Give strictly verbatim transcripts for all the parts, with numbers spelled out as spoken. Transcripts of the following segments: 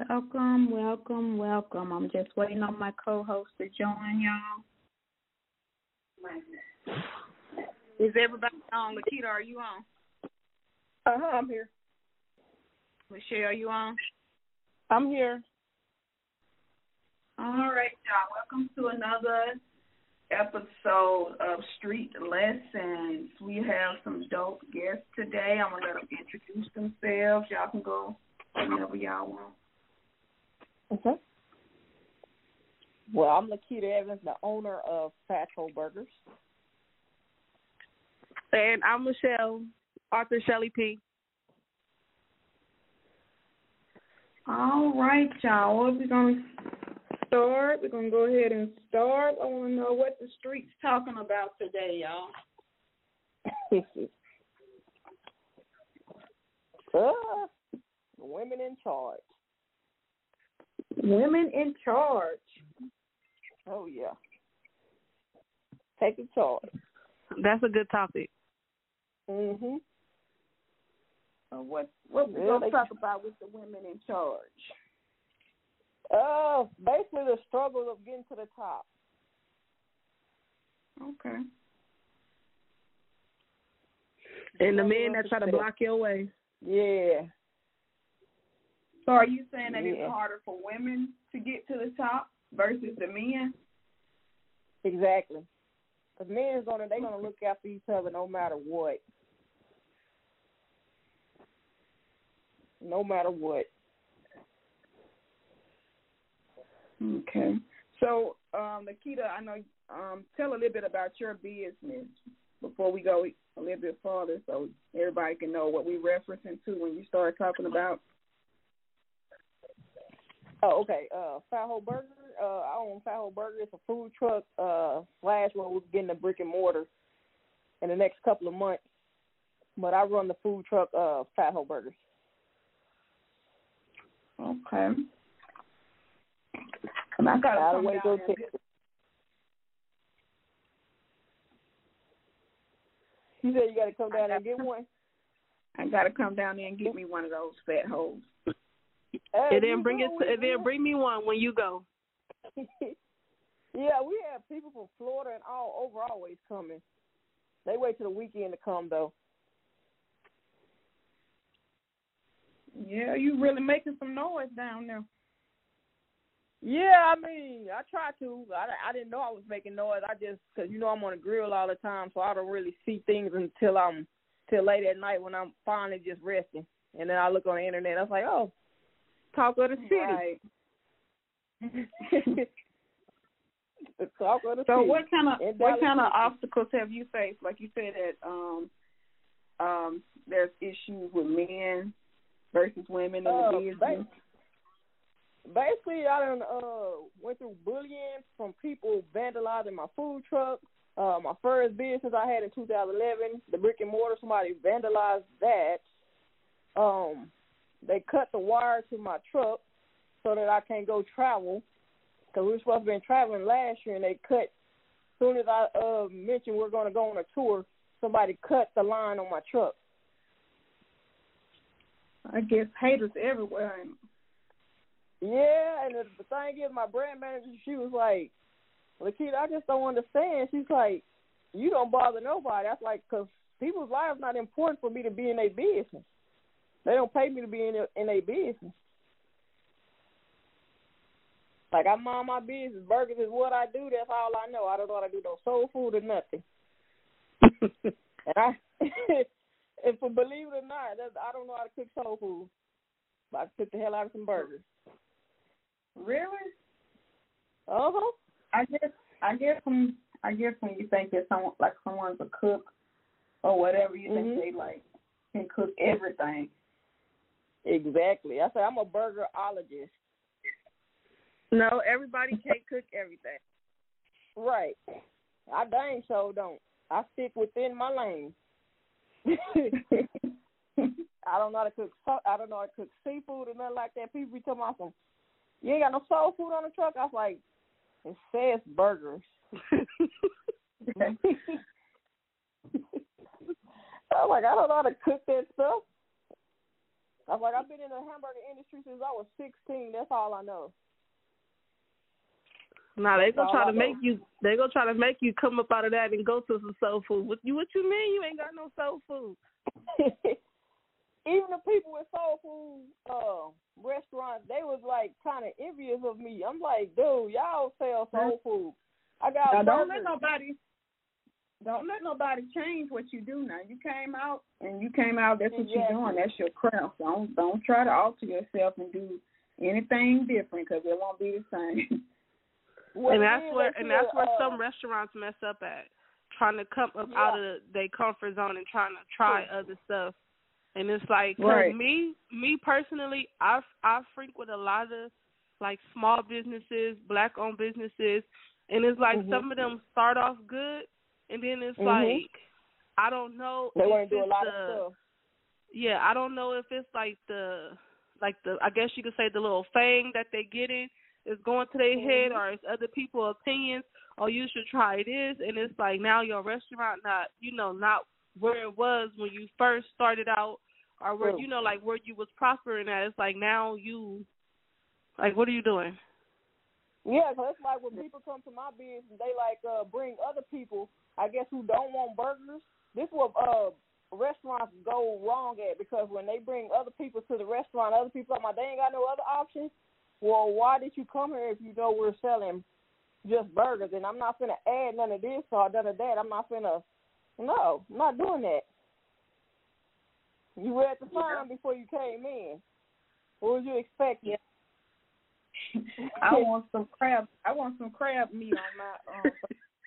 Welcome, welcome, welcome. I'm just waiting on my co-host to join y'all. Is everybody on? Lakita, are you on? Uh-huh, I'm here. Michelle, are you on? I'm here. All right, y'all. Welcome to another episode of Street Lessons. We have some dope guests today. I'm going to let them introduce themselves. Y'all can go whenever y'all want. Okay. Well, I'm Lakita Evans, the owner of Fat Hole Burgers. And I'm Michelle, Arthur Shelley P. All right, y'all. What we're going to start, we're going to go ahead and start. I want to know what the street's talking about today, y'all. uh, women in charge. Women in charge. Oh, yeah. Taking charge. That's a good topic. Mm-hmm. Uh, what what we're yeah, going to talk about with the women in charge? Uh, basically the struggle of getting to the top. Okay. And the men that try to block your way. Yeah. So are you saying that yeah. it's harder for women to get to the top versus the men? Exactly. Because men is gonna they gonna look after each other no matter what. No matter what. Okay. So, um, Nikita, I know. Um, tell a little bit about your business before we go a little bit further, so everybody can know what we're referencing to when you start talking about. Oh, okay. Uh, Fat Hole Burger. Uh, I own Fat Hole Burger. It's a food truck. Uh, slash where we're getting a brick and mortar in the next couple of months. But I run the food truck. Uh, Fat Hole Burgers. Okay. And I gotta come down go there. Get... You said you gotta come down there and get one. I gotta come down there and get me one of those fat holes. Hey, and then bring it. To, and then bring me one when you go. Yeah, we have people from Florida and all over always coming. They wait till the weekend to come though. Yeah, you really making some noise down there. Yeah, I mean, I try to. I, I didn't know I was making noise. I just, because, you know, I'm on a grill all the time, so I don't really see things until I'm, till late at night when I'm finally just resting. And then I look on the internet, I was like, oh, talk of the city. Right. the talk of the so city. what kind of In what Dallas kind of City. obstacles have you faced? Like you said that um um there's issues with men versus women in Uh, the business. Basically, I done uh, went through bullying from people vandalizing my food truck. Uh, my first business I had in two thousand eleven, the brick and mortar, somebody vandalized that. Um, they cut the wire to my truck so that I can't go travel because we were supposed to have been traveling last year, and they cut. As soon as I uh, mentioned we're going to go on a tour, somebody cut the line on my truck. I guess haters everywhere. Yeah, and the, the thing is, my brand manager, she was like, Lakita, I just don't understand. She's like, you don't bother nobody. That's like, because people's lives not important for me to be in their business. They don't pay me to be in their, in their business. Like, I mind my business. Burgers is what I do. That's all I know. I don't know how to do no soul food or nothing. and I, and for believe it or not, that's, I don't know how to cook soul food. But I cook the hell out of some burgers. Really? Uh huh. I guess I guess when I guess when you think that someone like someone's a cook or whatever, you mm-hmm. think they like can cook everything. Exactly. I say I'm a burgerologist. No, everybody can't cook everything. Right. I dang so don't. I stick within my lane. I don't know how to cook. I don't know how to cook seafood or nothing like that. People be talking about some. You ain't got no soul food on the truck. I was like, it says burgers. I was like, I don't know how to cook that stuff. I was like, I've been in the hamburger industry since I was sixteen. That's all I know. Nah, they gonna try to know. make you. They gonna try to make you come up out of that and go to some soul food. What you? What you mean? You ain't got no soul food? Even the people with soul food uh, restaurants, they was like kind of envious of me. I'm like, dude, y'all sell soul food. I got. Now, don't let nobody. Don't let nobody change what you do. Now you came out and you came out. That's what exactly. you're doing. That's your craft. Don't don't try to alter yourself and do anything different because it won't be the same. Well, and that's where and that's where uh, some restaurants mess up at, trying to come up yeah. out of their comfort zone and trying to try other stuff. And it's like, cause right. me, me personally, I I frequent a lot of like small businesses, black-owned businesses, and it's like mm-hmm. some of them start off good, and then it's mm-hmm. like, I don't know. They if want to do a lot the, of stuff. Yeah, I don't know if it's like the, like the, I guess you could say the little fang that they get in is going to their mm-hmm. head, or it's other people's opinions, or you should try this, and it's like now your restaurant not, you know, not where it was when you first started out, or where, you know, like where you was prospering at. It's like now you, like, what are you doing? Yeah, so it's like when people come to my business, they like uh, bring other people, I guess, who don't want burgers. This is what uh, restaurants go wrong at, because when they bring other people to the restaurant, other people are like, they ain't got no other options. Well, why did you come here if you know we're selling just burgers? And I'm not finna add none of this or none of that. I'm not finna, no, I'm not doing that. You read the sign yeah. before you came in. What was you expecting? Yeah. I want some crab. I want some crab meat on my. Um...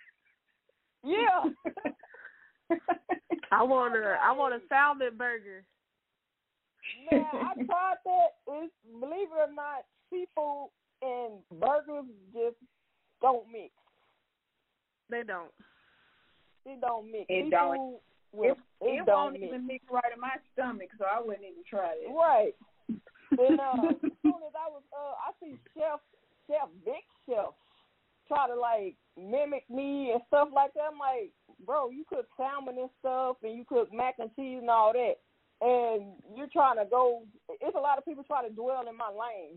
Yeah. I want a. I want a salmon burger. Man, I tried that. It's, believe it or not, seafood and burgers just don't mix. They don't. It don't mix. It seafood don't. Will, it it, it don't won't mix. even mix right in my stomach, so I wouldn't even try it. Right. And uh, as soon as I was, uh, I see Chef, Chef, Big Chef, try to like mimic me and stuff like that. I'm like, bro, you cook salmon and stuff, and you cook mac and cheese and all that, and you're trying to go. It's a lot of people try to dwell in my lane,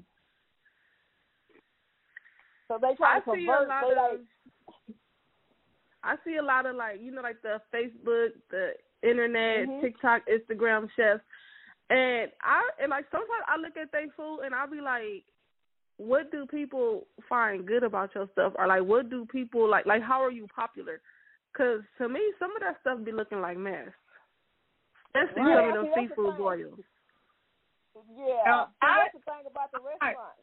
so they try I to convert. They of, like. I see a lot of like, you know, like the Facebook, the internet, mm-hmm. TikTok, Instagram chefs, and I and like sometimes I look at their food and I'll be like, what do people find good about your stuff, or like what do people like? Like how are you popular? Because to me, some of that stuff be looking like mess. Especially right. some of those seafood the boils. Yeah, uh, I, that's the thing about the restaurant.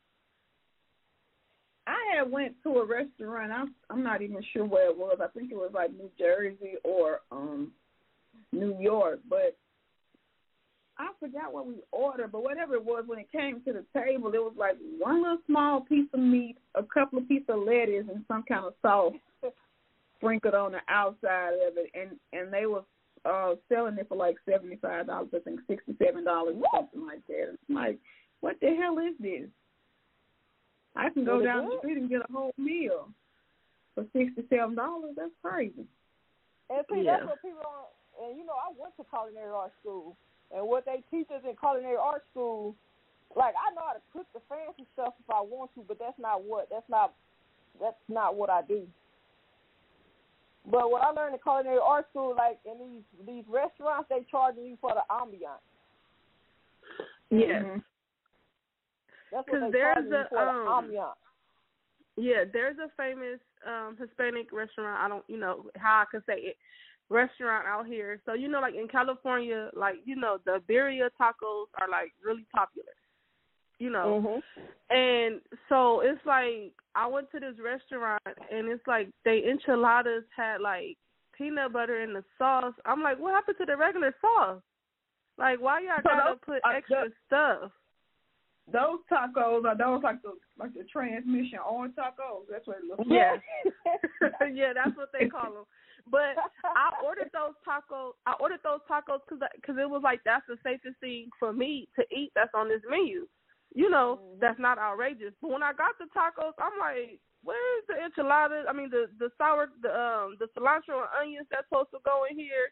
I had went to a restaurant. I'm I'm not even sure where it was. I think it was like New Jersey or um New York, but I forgot what we ordered. But whatever it was, when it came to the table, it was like one little small piece of meat, a couple of pieces of lettuce, and some kind of sauce sprinkled on the outside of it, and and they were uh, selling it for like seventy-five dollars. I think sixty-seven dollars or something like that. I'm like, what the hell is this? I can go down the street and get a whole meal for sixty-seven dollars. That's crazy. And see, yeah. that's what people don't. And you know, I went to culinary art school, and what they teach us in culinary art school, like I know how to cook the fancy stuff if I want to, but that's not what that's not that's not what I do. But what I learned in culinary art school, like in these these restaurants, they charging you for the ambiance. Yes. Mm-hmm. That's Because what they there's charging you a for um, the ambiance. Yeah, there's a famous um, Hispanic restaurant. I don't, you know, how I could say it, restaurant out here. So, you know, like in California, like, you know, the birria tacos are like really popular, you know. Mm-hmm. And so it's like I went to this restaurant and it's like they enchiladas had like peanut butter in the sauce. I'm like, what happened to the regular sauce? Like, why y'all gotta put extra stuff? Those tacos are those like the like the transmission orange tacos. That's what it looks like. Yeah, yeah, that's what they call them. But I ordered those tacos. I ordered those tacos because because it was like that's the safest thing for me to eat. That's on this menu. You know, mm-hmm. That's not outrageous. But when I got the tacos, I'm like, where's the enchiladas? I mean, the the sour, the um, the cilantro and onions that's supposed to go in here.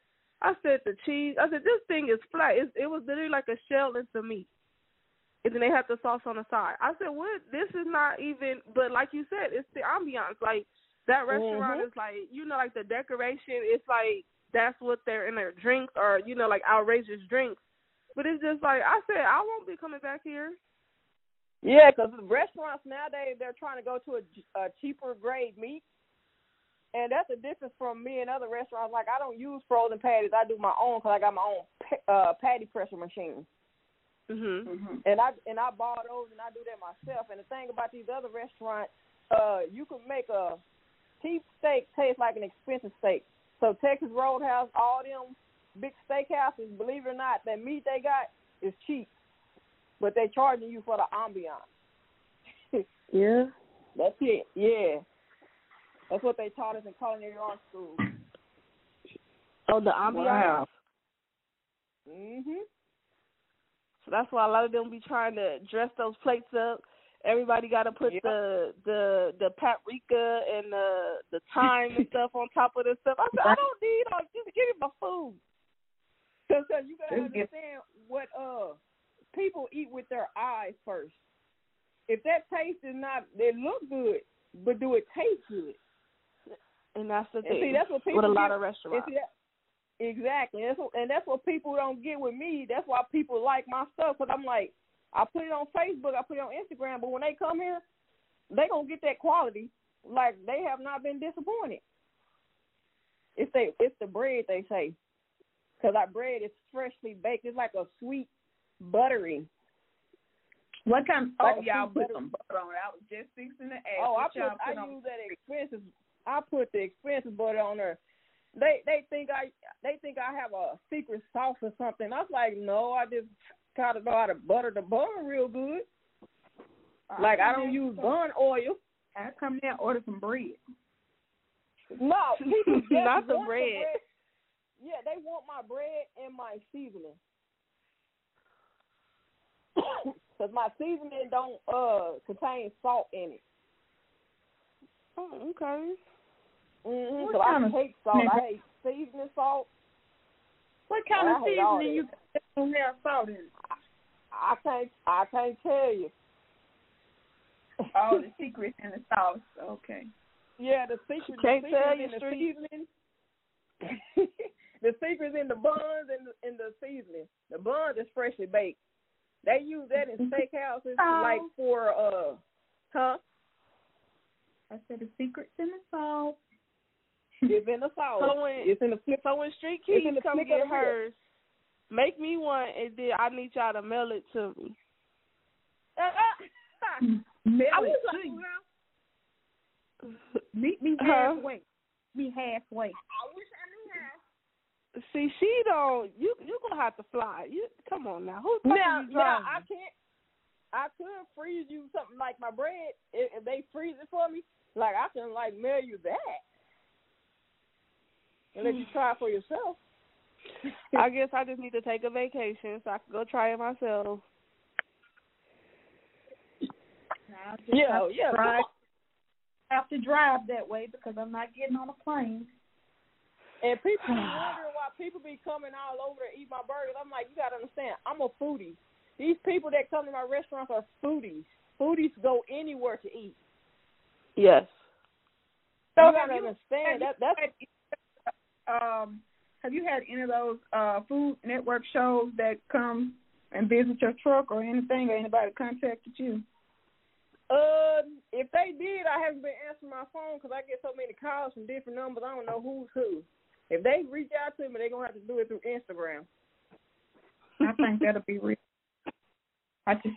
I said the cheese. I said this thing is flat. It's, it was literally like a shell into meat, and then they had the sauce on the side. I said, what? This is not even. But like you said, it's the ambiance. Like that restaurant mm-hmm. is like, you know, like the decoration. It's like that's what they're in their drinks, or you know, like outrageous drinks. But it's just like I said, I won't be coming back here. Yeah, because restaurants nowadays, they're trying to go to a, a cheaper grade meat. And that's the difference from me and other restaurants. Like, I don't use frozen patties. I do my own because I got my own uh, patty pressure machine. Mm-hmm. mm-hmm. And I and I bought those, and I do that myself. And the thing about these other restaurants, uh, you can make a cheap steak taste like an expensive steak. So Texas Roadhouse, all them big steakhouses, believe it or not, that meat they got is cheap. But they charging you for the ambiance. Yeah. That's it. Yeah. That's what they taught us in culinary arts school. Oh, the ambiance? Wow. Mhm. So that's why a lot of them be trying to dress those plates up. Everybody got to put yep. the the the paprika and the the thyme and stuff on top of this stuff. I said, I don't need all. Just give me my food. Because you got to understand what uh people eat with their eyes first. If that taste is not, they look good, but do it taste good? And that's the thing. And see, that's what people with a lot get, of restaurants. that, exactly. And that's, what, and that's what people don't get with me. That's why people like my stuff, because I'm like, I put it on Facebook, I put it on Instagram, but when they come here, they going to get that quality. Like, they have not been disappointed. It's, they, it's the bread, they say. Because our bread is freshly baked. It's like a sweet, buttery. What kind? Like oh, y'all put some butter on it. I was just fixing to ask. Oh, I put, put, I on? use that expensive. I put the expensive butter on there. They they think I they think I have a secret sauce or something. I was like, no, I just gotta know how to butter the bun real good. I like I don't use bun oil. I come there and order some bread. No, people just not the want bread. the bread. Yeah, they want my bread and my seasoning. Because my seasoning don't uh contain salt in it. Oh, okay. Mm-hmm. So I hate salt. I hate seasoning salt. What kind I of seasoning you don't have salt in it? I, I can't. I can't tell you. Oh, the secret in the sauce. Okay. Yeah, the secret. Can't the tell secret you in the street. seasoning. The secret's in the buns and the, in the seasoning. The buns is freshly baked. They use that in steakhouses, oh. like for uh, huh? I said the secret's in the sauce. It's in the sauce. So when, it's in the flip. So when Street Keys come get get hers, make me one, and then I need y'all to mail it to me. Mail I it was to you. like, Meet me halfway. Me halfway. I wish I knew how. See, she don't. You you gonna have to fly. You come on now. Who's now? you Now I can't. I could freeze you something like my bread if, if they freeze it for me. Like I can like mail you that and let you try it for yourself. I guess I just need to take a vacation so I can go try it myself. Yeah, yeah. Drive, have to drive that way because I'm not getting on a plane. And people be wondering why people be coming all over to eat my burgers. I'm like, you got to understand, I'm a foodie. These people that come to my restaurants are foodies. Foodies go anywhere to eat. Yes. So you got to understand that. That's um. Have you had any of those uh, Food Network shows that come and visit your truck or anything, or anybody contacted you? Uh, if they did, I haven't been answering my phone because I get so many calls from different numbers. I don't know who's who. If they reach out to me, they're gonna have to do it through Instagram. I think that'll be real. I just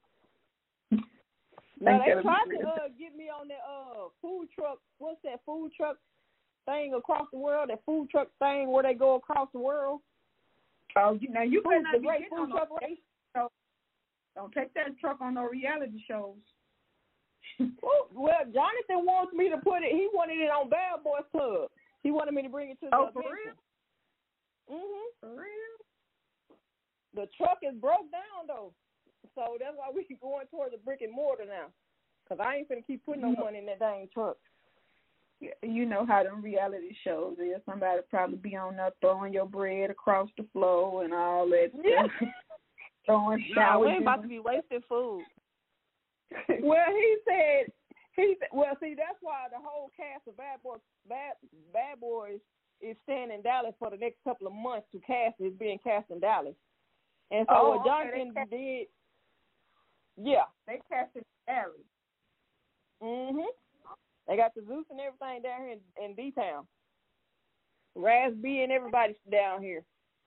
now they tried to uh, get me on that uh food truck. What's that food truck thing across the world? That food truck thing where they go across the world. Oh, you now you better not the be great getting food on truck no, race. so, don't take that truck on no reality shows. well, well, Jonathan wants me to put it. He wanted it on Bad Boys Club. He wanted me to bring it to the oh, for real? Mhm. For real? The truck is broke down though, so that's why we going towards the brick and mortar now. Cause I ain't finna keep putting no money in that dang truck. you know how them reality shows is. Somebody probably be on there throwing your bread across the floor and all that Yeah. stuff. Throwing No, showers. we ain't about to be wasting food. Well, he said, he said, well, see, that's why the whole cast of Bad Boys, Bad, Bad Boys is staying in Dallas for the next couple of months to cast. It's being cast in Dallas. And so Oh, what okay, Jonathan cast- did, yeah. They cast it Dallas. Mm-hmm. They got the Zeus and everything down here in, in D-Town. Raz B and everybody's down here.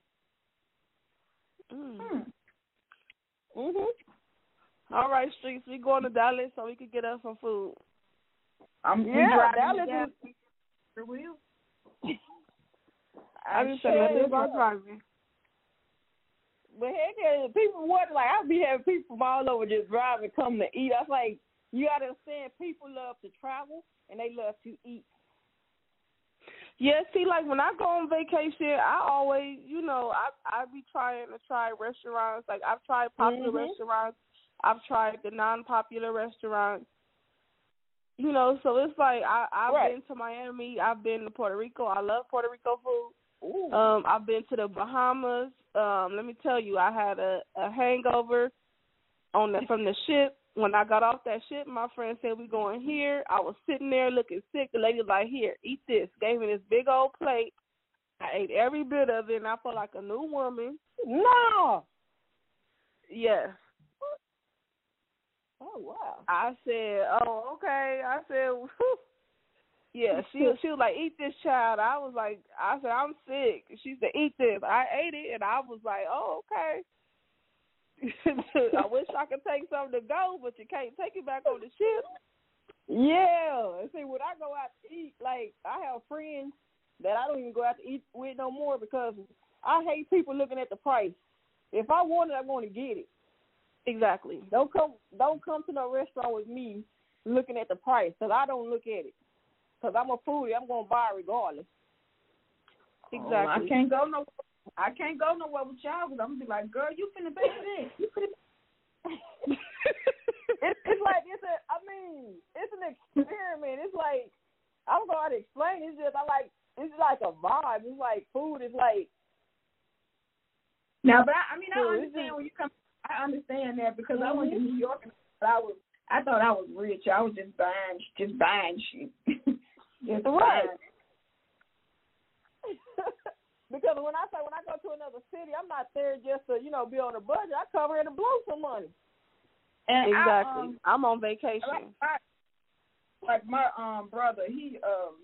Mm. Hmm. Mm-hmm. All right, Streets, we going to Dallas so we can get us some food. I'm Yeah, driving Dallas to is... For real? I just said nothing about driving. But heck, yeah, people what like I be having people from all over just driving, coming to eat. I was like, you gotta understand, people love to travel and they love to eat. Yeah, see, like when I go on vacation, I always, you know, I I be trying to try restaurants. Like I've tried popular Mhm. restaurants, I've tried the non-popular restaurants. You know, so it's like I I've Right. been to Miami, I've been to Puerto Rico. I love Puerto Rico food. Ooh. Um, I've been to the Bahamas. Um, let me tell you, I had a, a hangover on the from the ship. When I got off that ship, my friend said, we going here. I was sitting there looking sick. The lady was like, here, eat this. Gave me this big old plate. I ate every bit of it, and I felt like a new woman. No. Yes. Oh wow. I said, oh, okay. I said, whew. Yeah, she, she was like, eat this, child. I was like, I said, I'm sick. She said, eat this. I ate it, and I was like, oh, okay. I wish I could take something to go, but you can't take it back on the ship. Yeah. See, when I go out to eat, like I have friends that I don't even go out to eat with no more because I hate people looking at the price. If I want it, I'm going to get it. Exactly. Don't come, don't come to no restaurant with me looking at the price because I don't look at it. Because I'm a foodie, I'm going to buy regardless. Exactly. Oh, I can't go no. I can't go nowhere with y'all because I'm gonna be like, girl, you finna pay for this. You finna. it's, it's like it's a. I mean, it's an experiment. It's like I don't know how to explain. It's just I like. It's like a vibe. It's like food. It's like. Now, but I, I mean, I Food, understand just, when you come. I understand that because mm-hmm. I went to New York and I was. I thought I was rich. I was just buying, just buying shit. just right. buying. Because when I say when I go to another city, I'm not there just to, you know, be on a budget. I come here to blow some money. And exactly. I, um, I'm on vacation. Like, I, like my um brother, he um.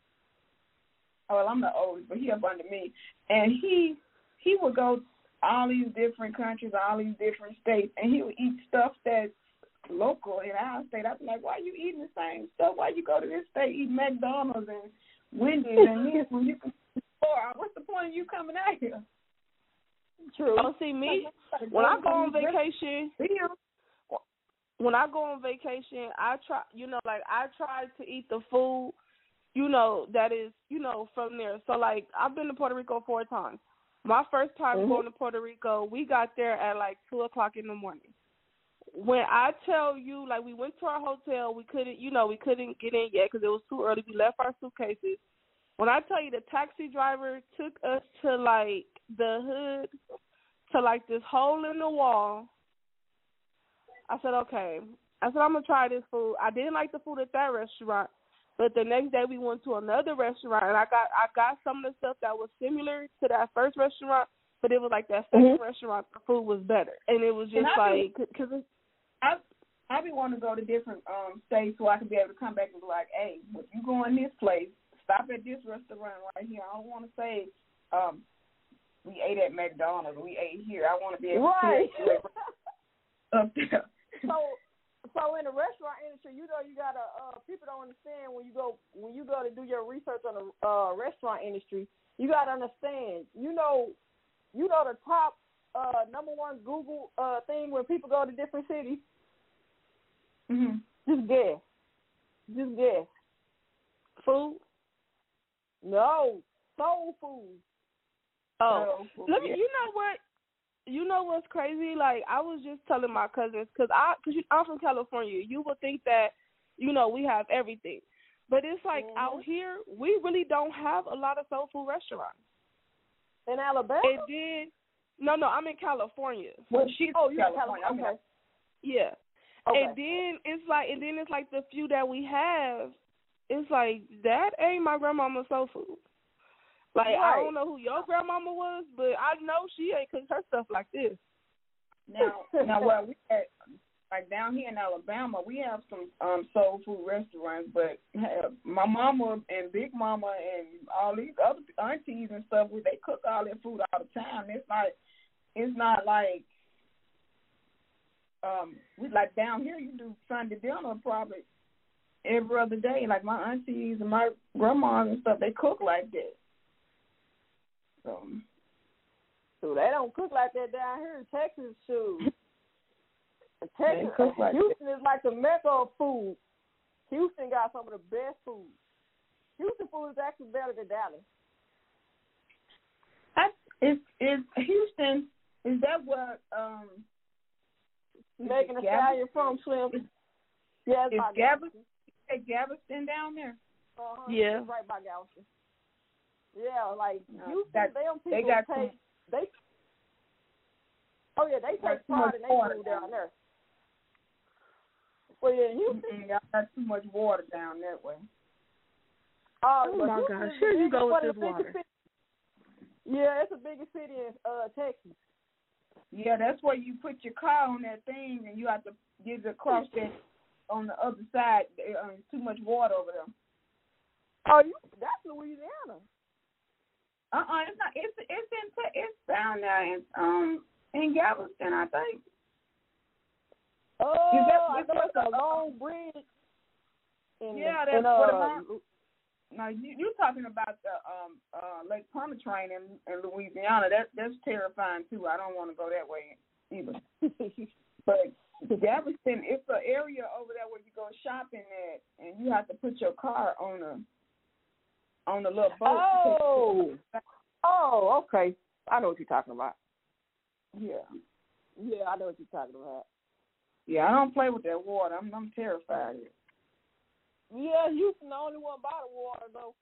Oh, well, I'm the oldest, but he up under me, and he he would go all these different countries, all these different states, and he would eat stuff that's local in our state. I'd be like, why are you eating the same stuff? Why you go to this state eat McDonald's and Wendy's and this when you can? What's the point of you coming out here? True. Oh, see me when I go on vacation. When I go on vacation, I try. You know, like I try to eat the food. You know that is, you know, from there. So like I've been to Puerto Rico four times. My first time mm-hmm. going to Puerto Rico, we got there at like two o'clock in the morning. When I tell you, like we went to our hotel, we couldn't, you know, we couldn't get in yet because it was too early. We left our suitcases. When I tell you the taxi driver took us to, like, the hood, to, like, this hole in the wall, I said, okay. I said, I'm going to try this food. I didn't like the food at that restaurant, but the next day we went to another restaurant, and I got I got some of the stuff that was similar to that first restaurant, but it was like that second mm-hmm. restaurant, the food was better. And it was just like, because it's. I, I be wanting to go to different um, states so I can be able to come back and be like, hey, when you go in this place, stop at this restaurant right here. I don't want to say um, we ate at McDonald's. We ate here. I want to be able right. to up there. So, so in the restaurant industry, you know, you gotta. Uh, people don't understand when you go when you go to do your research on the uh, restaurant industry. You gotta understand. You know, you know the top uh, number one Google uh, thing when people go to different cities. Mm-hmm. Just guess. Just guess. Food. No, soul food. Oh, soul food. Let me. You know what? You know what's crazy? Like I was just telling my cousins because I, cause I'm from California. You would think that, you know, we have everything, But it's like mm-hmm. out here, we really don't have a lot of soul food restaurants. In Alabama? It did. No, no, I'm in California. Well, she's oh, you're California. in California. Okay. Yeah. Okay. And then it's like, and then it's like the few that we have, it's like that ain't my grandmama's soul food. Like right. I don't know who your grandmama was, but I know she ain't cooked her stuff like this. Now, now, well, we had, like down here in Alabama, we have some um, soul food restaurants, but uh, my mama and Big Mama and all these other aunties and stuff, they cook all their food all the time. It's like, it's not like, um, we like down here. You do Sunday dinner probably every other day. Like my aunties and my grandmas and stuff, they cook like that. So, so they don't cook like that down here in Texas, too. Texas, like Houston that. is like the mecca of food. Houston got some of the best food. Houston food is actually better than Dallas. I, is is Houston? Is that what um? Megan Thee Stallion from Slim? Yeah, it's is by Galveston? Is Galveston down there? Uh-huh. Yeah, it's right by Galveston. Yeah, like no, Houston, that, they don't people they got take some, they. Oh yeah, they take pride in their food down there. Well, yeah, Houston. Y'all got too much water down that way. Uh, oh my gosh, here you go with this water. City. Yeah, it's the biggest city in uh, Texas. Yeah, that's where you put your car on that thing, and you have to get across that on the other side. Uh, too much water over there. Oh, you? That's Louisiana. Uh, uh it's not. It's it's in it's down there in um in Galveston, I think. Oh, is that, I is know that it's a long bridge. In, yeah, that's in, uh, what about. No, you you talking about the um uh Lake Pontchartrain in, in Louisiana? That that's terrifying too. I don't want to go that way either. But Galveston, it's an area over there where you go shopping at, and you have to put your car on a on a little boat. Oh, oh, okay. I know what you're talking about. Yeah, yeah, I know what you're talking about. Yeah, I don't play with that water. I'm I'm terrified of it. Yeah, Houston the only one by the water though.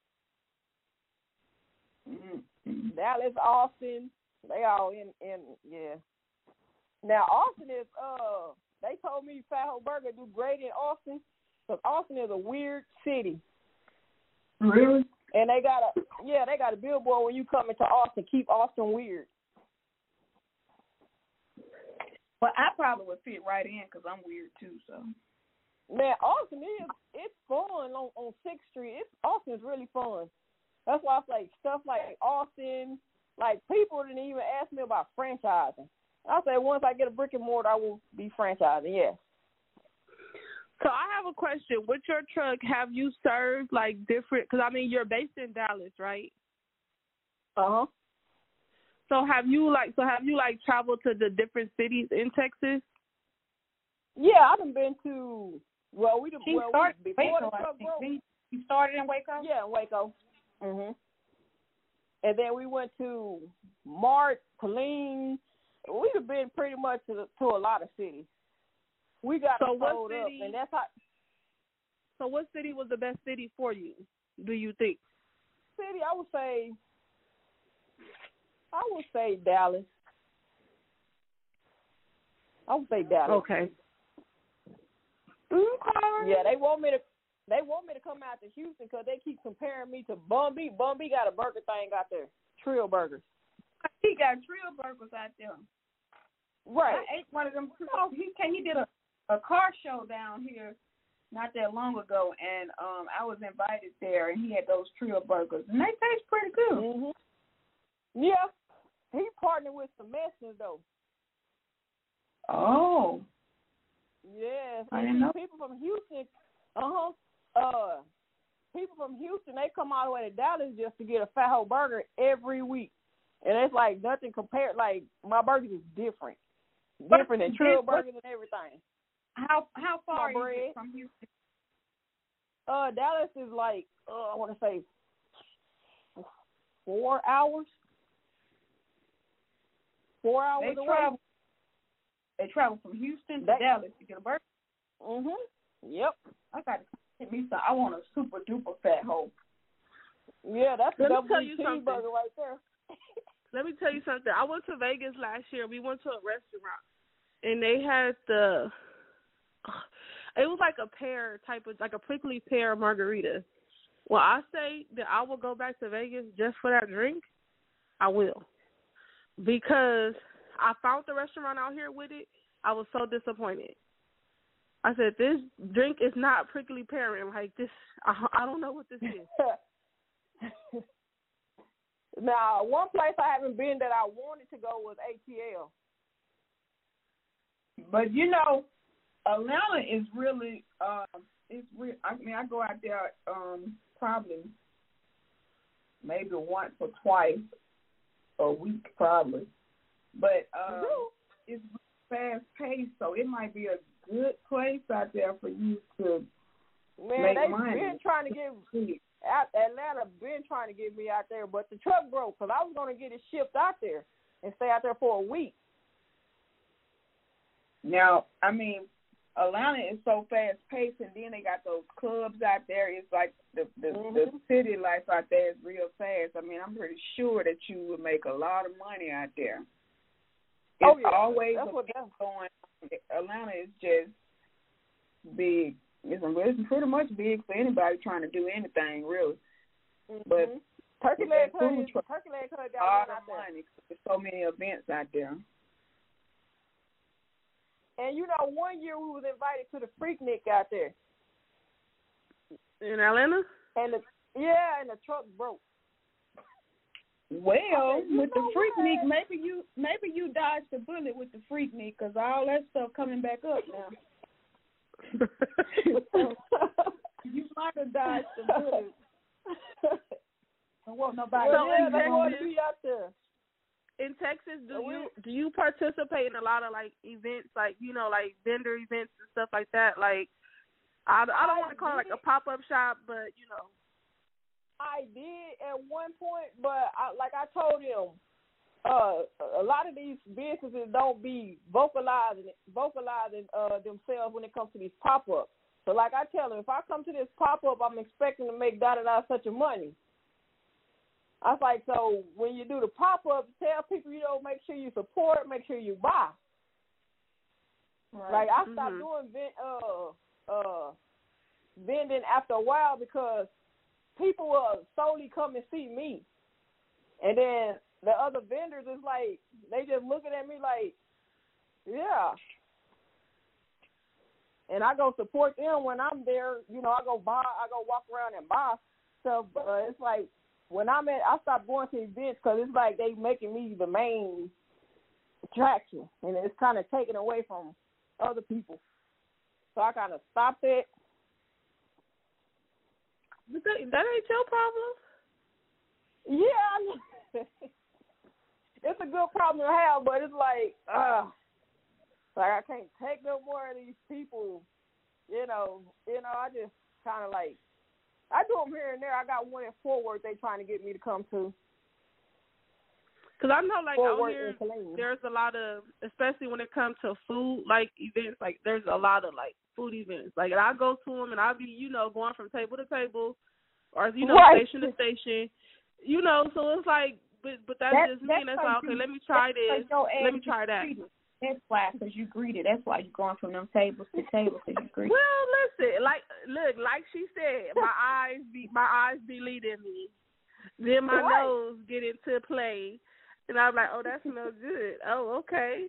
Mm-hmm. Dallas, Austin, they all in in yeah. Now Austin is uh they told me Fat Hope Burger do great in Austin, because Austin is a weird city. Really? And they got a yeah they got a billboard when you come into Austin, keep Austin weird. Well, I probably would fit right in because I'm weird too. So. Man, Austin is it's fun on on Sixth Street. It's Austin is really fun. That's why I say stuff like Austin. Like people didn't even ask me about franchising. I say once I get a brick and mortar, I will be franchising. Yes. So I have a question. With your truck, have you served like different? Because I mean, you're based in Dallas, right? Uh huh. So have you like so have you like traveled to the different cities in Texas? Yeah, I've been to. Well, we He well started we, before Waco, the truck broke. He started in Waco. Yeah, in Waco. Mhm. And then we went to Mart, Killeen. We've been pretty much to, the, to a lot of cities. We got so what sold city, up, and that's how. So what city was the best city for you? Do you think? City, I would say. I would say Dallas. I would say Dallas. Okay. Yeah, they want me to. They want me to come out to Houston because they keep comparing me to Bun B. Bun B got a burger thing out there, Trill Burgers. He got Trill Burgers out there. Right. I ate one of them. Oh, he he did a, a car show down here not that long ago, and um, I was invited there, and he had those Trill Burgers, and they taste pretty good. Mhm. Yeah, he partnered with some Mexicans though. Oh. Yes, I didn't know. People from Houston, uh-huh, uh, people from Houston, they come all the way to Dallas just to get a Fat Hope Burger every week. And it's like nothing compared, like, my burgers is different. Different than Trill Burgers and everything. How how far is bread. it from Houston? Uh, Dallas is like, uh, I want to say four hours. Four hours They away. travel. They travel from Houston to That, Dallas to get a burger. Mhm. Yep. I got Get me some. I want a super duper fat hoe. Yeah, that's a Let me double tell you something. cheeseburger right there. Let me tell you something. I went to Vegas last year. We went to a restaurant, and they had the. It was like a pear type of, like a prickly pear margarita. Well, I say that I will go back to Vegas just for that drink, I will. Because I found the restaurant out here with it, I was so disappointed. I said, this drink is not prickly pear. And like this, I, I don't know what this is. Now, one place I haven't been that I wanted to go was A T L. But, you know, Atlanta is really, uh, it's re- I mean, I go out there um, probably maybe once or twice a week, probably. But um, it's fast paced, so it might be a good place out there for you to Man, make they've money. been trying to get Atlanta been trying to get me out there, but the truck broke because I was going to get it shipped out there and stay out there for a week. Now, I mean, Atlanta is so fast paced, and then they got those clubs out there. It's like the the, mm-hmm. the city life out there is real fast. I mean, I'm pretty sure that you would make a lot of money out there. It's oh, yeah. always that's what that's going. Atlanta is just big. It's, it's pretty much big for anybody trying to do anything, really. Mm-hmm. But Turkey Leg Hood, Turkey Leg Hood got a lot out of there. money. There's so many events out there. And, you know, one year we was invited to the Freaknik out there. In Atlanta? And the, yeah, and the truck broke. Well, said, with the Freaknik, what? maybe you maybe you dodged the bullet with the Freaknik because all that stuff coming back up now. You might have dodged the bullet. Don't want nobody. Well, yeah, they want to be out there. In Texas, do you do you participate in a lot of like events, like you know, like vendor events and stuff like that? Like, I, I don't want to call it like a pop up shop, but you know. I did at one point, but I, like I told him, uh, a lot of these businesses don't be vocalizing vocalizing uh, themselves when it comes to these pop ups. So, like I tell them, if I come to this pop up, I'm expecting to make da da da such a money. I was like, so when you do the pop-up, tell people, you know, make sure you support, make sure you buy. Right. Like, I stopped mm-hmm. doing uh, uh, vending after a while because people will solely come and see me. And then the other vendors is like, they just looking at me like, yeah. And I go support them when I'm there. You know, I go buy, I go walk around and buy stuff. But uh, it's like, when I'm at, I stopped going to events because it's like they making me the main attraction, and it's kind of taken away from other people. So I kind of stopped it. But that, that ain't your problem. Yeah, it's a good problem to have, but it's like, uh, like I can't take no more of these people. You know, you know, I just kind of like. I do them here and there. I got one in Fort Worth they trying to get me to come to. Because I know, like, Fort out here, there's a lot of, especially when it comes to food, like, events, like, there's a lot of, like, food events. Like, and I go to them, and I'll be, you know, going from table to table or, you know, right. station to station. You know, so it's like, but, but that's, that's just me, and that's like, okay, let me try this. Like let me try that. That's why, because you greeted. That's why you're going from them tables to tables because you greeted. Well, listen, like, look, like she said, my eyes be my eyes be leading me. Then my right. nose get into play, and I'm like, oh, that smells good. Oh, okay.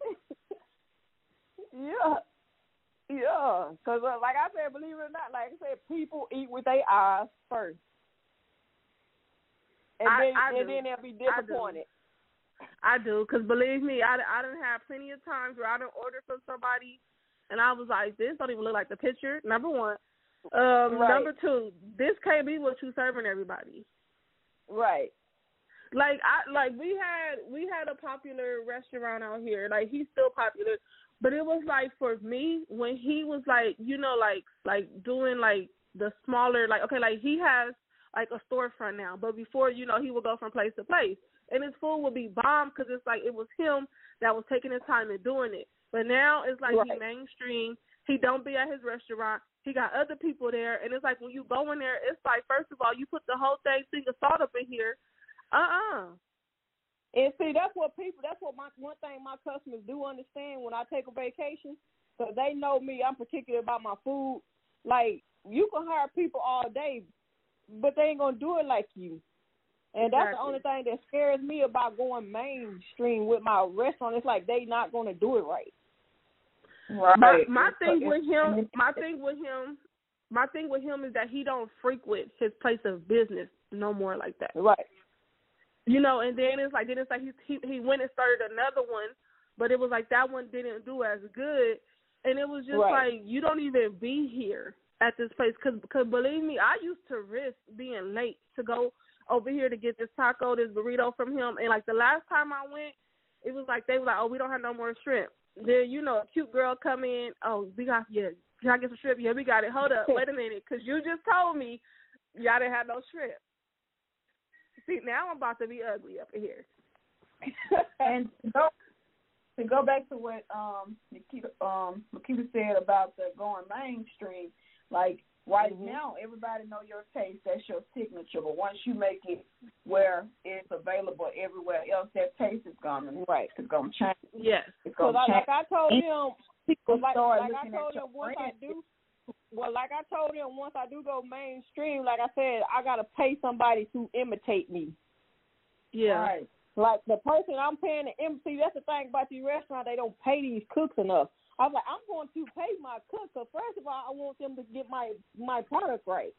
Yeah, yeah. Because uh, like I said, believe it or not, like I said, people eat with their eyes first, and I, then I and then they'll be disappointed. I do, because believe me, I, I done had plenty of times where I done ordered from somebody, and I was like, this don't even look like the picture, number one. Um, right. Number two, this can't be what you serving everybody. Right. Like, I like we had we had a popular restaurant out here. Like, he's still popular, but it was like, for me, when he was like, you know, like like doing like the smaller, like, okay, like he has like a storefront now, but before, you know, he would go from place to place. And his food would be bomb because it's like it was him that was taking his time and doing it. But now it's like right. he mainstream. He don't be at his restaurant. He got other people there, and it's like when you go in there, it's like, first of all, you put the whole thing, thing of salt up in here. Uh-uh. And see, that's what people, that's what my, one thing my customers do understand when I take a vacation, because they know me, I'm particular about my food. Like, you can hire people all day, but they ain't going to do it like you. And that's exactly. the only thing that scares me about going mainstream with my restaurant. It's like they not going to do it right. Right. My, my thing with him, my thing with him, my thing with him is that he don't frequent his place of business no more like that. Right. You know, and then it's like then it's like he he he went and started another one, but it was like that one didn't do as good, and it was just right. like you don't even be here at this place, cause, cause believe me, I used to risk being late to go over here to get this taco, this burrito from him, and like the last time I went, it was like they were like, oh, we don't have no more shrimp. Then, you know, a cute girl come in, oh, we got, yeah, can I get some shrimp? Yeah, we got it. Hold up, wait a minute, because you just told me y'all didn't have no shrimp. See, now I'm about to be ugly up in here. And to go, to go back to what um Nikita, um, Nikita said about the going mainstream, like right mm-hmm. now, everybody know your taste. That's your signature. But once you make it where it's available everywhere else, that taste is gonna right. It's gonna change. Yes. Because like, like I told him, people like, like I told him once brand. I do, well, like I told him once I do go mainstream, like I said, I gotta pay somebody to imitate me. Yeah. Right. Like the person I'm paying to imitate. That's the thing about these restaurants; they don't pay these cooks enough. I was like, I'm going to pay my cook, because first of all, I want them to get my, my product right.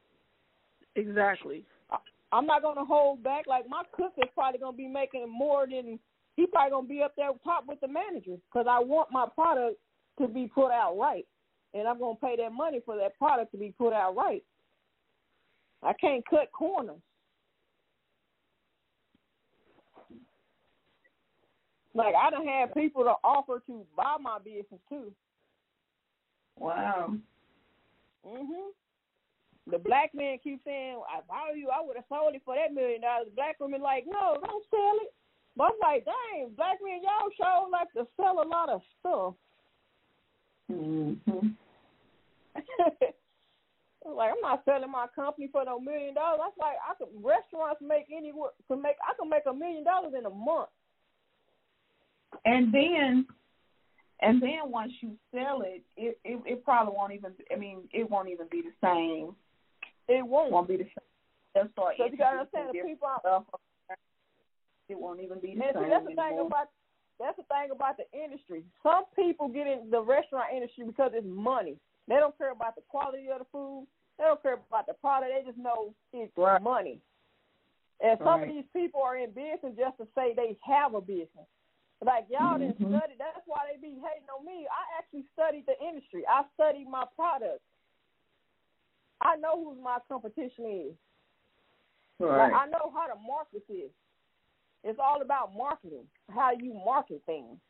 Exactly. I, I'm not going to hold back. Like, my cook is probably going to be making more than, he's probably going to be up there top with the manager, because I want my product to be put out right. And I'm going to pay that money for that product to be put out right. I can't cut corners. Like, I done had people to offer to buy my business, too. Wow. Mm-hmm. The black man keeps saying, if I were you, I would have sold it for that million dollars. The black women like, no, don't sell it. But I'm like, dang, black men, y'all sure like to sell a lot of stuff. Mm-hmm. Like, I'm not selling my company for no million dollars. That's like, I could, restaurants make anywhere, can make, I can make a million dollars in a month. And then, and then once you sell it, it, it, it probably won't even. I mean, it won't even be the same. It won't. Won't be the same. They'll start so you gotta understand the people. Stuff. It won't even be the and same. See, that's the anymore. thing about that's the thing about the industry. Some people get in the restaurant industry because it's money. They don't care about the quality of the food. They don't care about the product. They just know it's right. money. And some right. of these people are in business just to say they have a business. Like, y'all mm-hmm. didn't study. That's why they be hating on me. I actually studied the industry. I studied my product. I know who my competition is. Right. Like, I know how to market this. It's all about marketing, how you market things.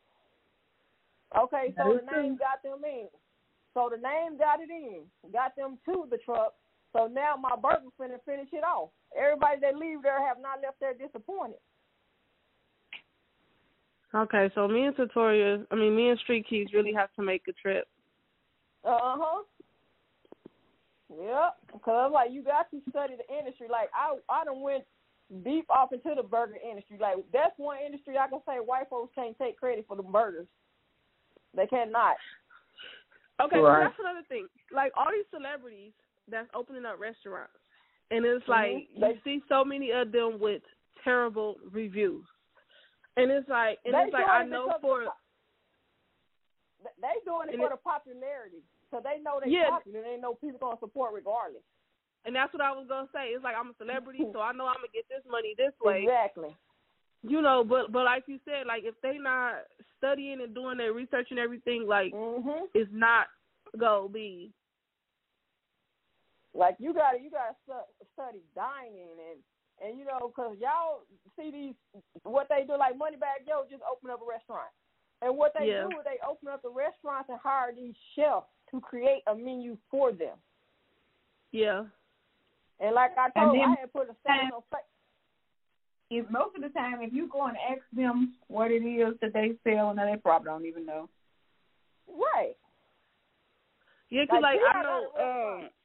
Okay, so the name got them in. So the name got it in, got them to the truck. So now my burger's finna finish it off. Everybody that leave there have not left there disappointed. Okay, so me and Tutorial, I mean, me and Street Keys really have to make a trip. Uh-huh. Yep, because like, you got to study the industry. Like, I I done went deep off into the burger industry. Like, that's one industry I can say white folks can't take credit for the burgers. They cannot. Okay, right. so that's another thing. Like, all these celebrities that's opening up restaurants, and it's mm-hmm. like, you they, see so many of them with terrible reviews. And it's like, and they it's like, I know for... They doing it for it, the popularity. So they know they're yeah. popular. They know people going to support regardless. And that's what I was going to say. It's like, I'm a celebrity, so I know I'm going to get this money this way. Exactly. You know, but but like you said, like, if they not studying and doing their research and everything, like, mm-hmm. it's not going to be. Like, you got to you gotta study dining and, and you know, because y'all see these, what they do, like Moneybag Yo just open up a restaurant. And what they yeah. do is they open up the restaurants and hire these chefs to create a menu for them. Yeah. And like I told you, I had put a stand on place. If most of the time, if you go and ask them what it is that they sell, and they probably don't even know. Right. Yeah, cause Like, like T I I know, got a restaurant. um,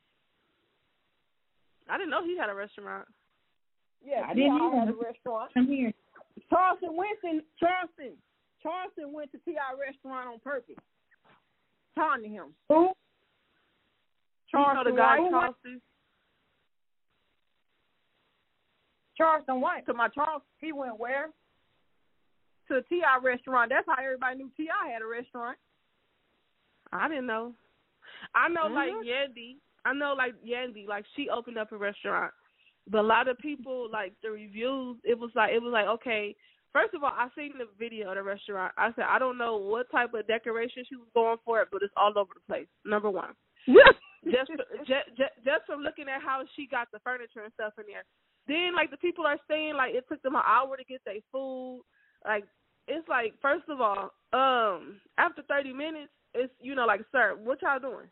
I didn't know he had a restaurant. Yeah, I T I didn't had either. a restaurant. I'm here. Charleston Winston, Charleston, Charleston went to T I restaurant on purpose. Taunting him. Who? Charleston, you know the guy White. Charleston. Charleston White. To my Charleston, he went where? To a T I restaurant. That's how everybody knew T I had a restaurant. I didn't know. I know, Mm-hmm. like Yandy. I know, like Yandy. Like she opened up a restaurant, but a lot of people, like the reviews, it was like it was like okay. First of all, I seen the video of the restaurant. I said I don't know what type of decoration she was going for, but it's all over the place. Number one. just, just just just from looking at how she got the furniture and stuff in there. Then like the people are saying like it took them an hour to get their food. Like it's like first of all, um, after thirty minutes, it's you know like sir, what y'all doing?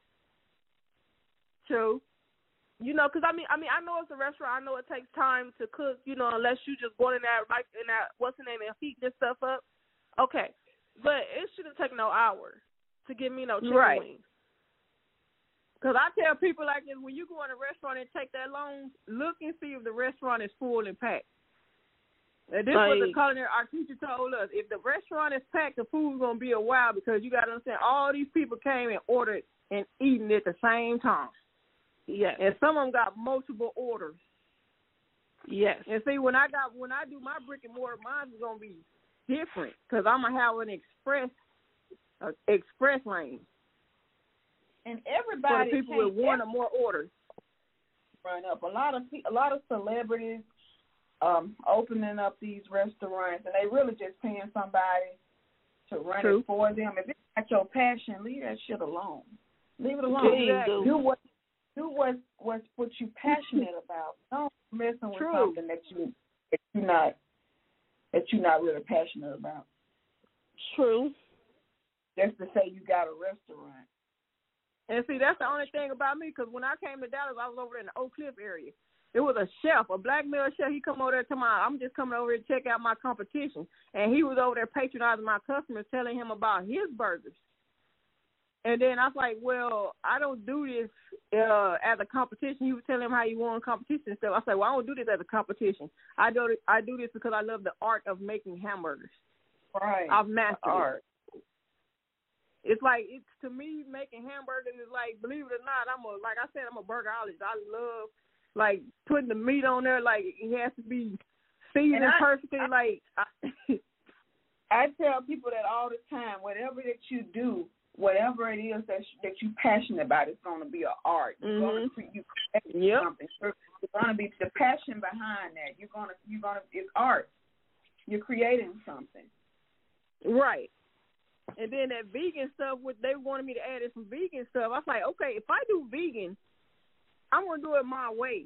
True. You know, because I mean, I mean, I know it's a restaurant. I know it takes time to cook. You know, unless you just going in that like in that what's the name and heating this stuff up. Okay, but it shouldn't take no hour to give me no chicken right. wings. Because I tell people like this, when you go in a restaurant and take that long, look and see if the restaurant is full and packed. And this is what the culinary our teacher told us. If the restaurant is packed, the food's going to be a while because you got to understand all these people came and ordered and eating at the same time. Yes. And some of them got multiple orders. Yes. And see, when I got when I do my brick and mortar, mine is going to be different because I'm going to have an express uh, express lane. And everybody For the people with one or more orders. Run up. A lot of a lot of celebrities um, opening up these restaurants, and they really just paying somebody to run True. it for them. If it's not your passion, leave that shit alone. Leave it alone. Exactly. Do what do what what what you passionate about. Don't messing with True. something that you that you not that you're not really passionate about. True. Just to say you got a restaurant. And see, that's the only thing about me, because when I came to Dallas, I was over there in the Oak Cliff area. There was a chef, a black male chef. He come over there to my, I'm just coming over here to check out my competition. And he was over there patronizing my customers, telling him about his burgers. And then I was like, well, I don't do this uh, as a competition. He was telling him how he won competition and stuff. I said, well, I don't do this as a competition. I do, I do this because I love the art of making hamburgers. Right. I've mastered art. it. It's like, it's to me, making hamburgers is like, believe it or not, I'm a, like I said, I'm a burgerologist. I love, like, putting the meat on there. Like, it has to be seasoned I, perfectly. I, like, I, I tell people that all the time, whatever that you do, whatever it is that that you're passionate about, it's going to be an art. You're mm-hmm. going to you create yep. something. It's going to be the passion behind that. You're going to you're going to it's art. You're creating something. Right. And then that vegan stuff, what they wanted me to add is some vegan stuff. I was like, okay, if I do vegan, I'm going to do it my way.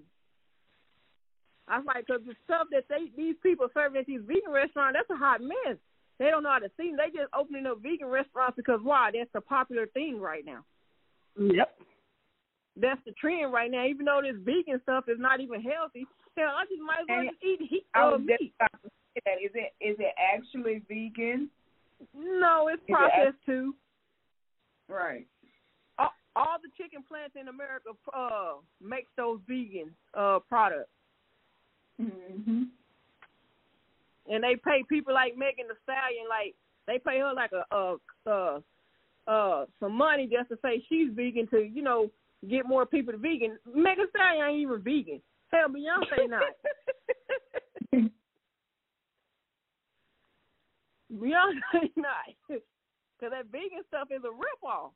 I was like, because the stuff that they these people serving at these vegan restaurants, that's a hot mess. They don't know how to see them. They just opening up vegan restaurants because, why? That's the popular thing right now. Yep. That's the trend right now. Even though this vegan stuff is not even healthy, hell, I just might as well just eat heat, uh, meat. Is it is it actually vegan? No, it's Is it processed act- too. Right. All, all the chicken plants in America uh, makes those vegan uh, products. Mm-hmm. And they pay people like Megan Thee Stallion, like they pay her like a uh uh uh some money just to say she's vegan to, you know, get more people to vegan. Megan Thee Stallion ain't even vegan. Hell, Beyonce not. Beyonce not. Because that vegan stuff is a ripoff.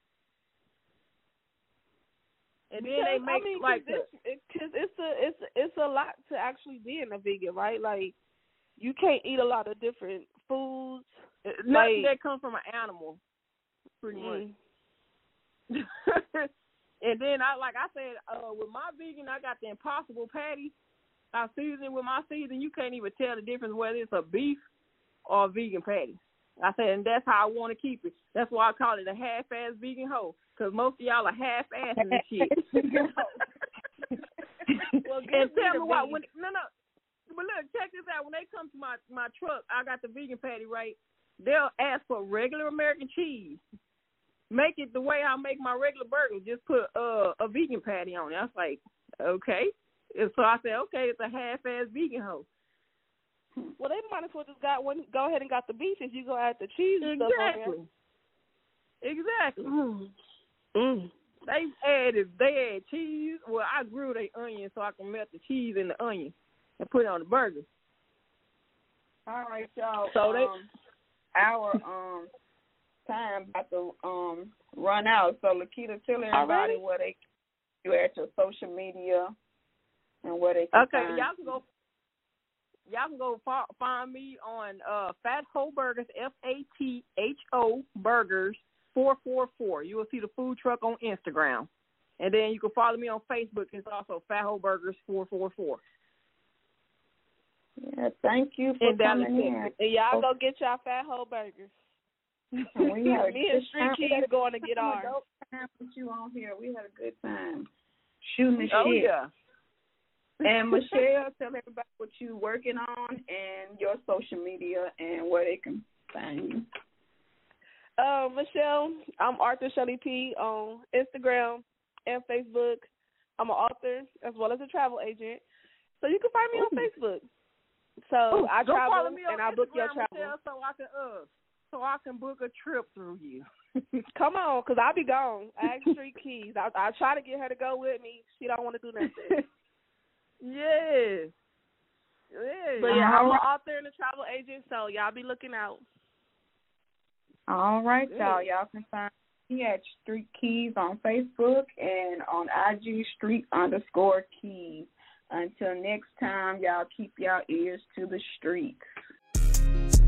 And then because, they make I mean, like cause it's, it, cause it's a it's it's a lot to actually being a vegan, right? Like you can't eat a lot of different foods. Nothing like, that comes from an animal, pretty mm. much. And then I like I said, uh, with my vegan, I got the Impossible patty. I season with my season. You can't even tell the difference whether it's a beef or a vegan patty. I said, and that's how I want to keep it. That's why I call it a half-ass vegan hoe, because most of y'all are half-assing and shit. Well, and tell me why. When, no, no. But look, check this out. When they come to my, my truck, I got the vegan patty, right? They'll ask for regular American cheese. make it the way I make my regular burgers. Just put uh, a vegan patty on it. I was like, okay. And so I said, okay, it's a half-ass vegan hoe. Well, they might as well just got one. Go ahead and got the beef if you go add the cheese and exactly. stuff on there. Exactly. Mm. Mm. They added they add cheese. Well, I grew the onion so I can melt the cheese in the onion and put it on the burger. All right, y'all. So they, um, our um time about to um run out. So Lakita, tell everybody right. where they you at your social media and where they can okay. find Y'all can go. Y'all can go fa- find me on uh, Fat Ho Burgers, F A T H O Burgers four four four. You will see the food truck on Instagram. And then you can follow me on Facebook. It's also Fat Ho Burgers four four four. Yeah, thank you for and coming in. And y'all go get y'all Fat Ho Burgers. We had me and Street Keys going to get ours. Time with you on here. We had a good time shooting the oh, shit. Yeah. And Michelle, tell everybody what you're working on and your social media and where they can find you. Uh, Michelle, I'm Arthur Shelley P on Instagram and Facebook. I'm an author as well as a travel agent, so you can find me Ooh. on Facebook. So Ooh, I go travel follow me on and I Instagram, book your travel. Michelle, so I can uh, so I can book a trip through you. Come on, cause I'll be gone. Ask Street Keys. I I try to get her to go with me. She don't want to do nothing. Yeah. Yeah. But yeah, I'm an author and a travel agent, so y'all be looking out. All right, Good. y'all. Y'all can find me at Street Keys on Facebook and on I G Street underscore Keys. Until next time, y'all keep y'all ears to the streets.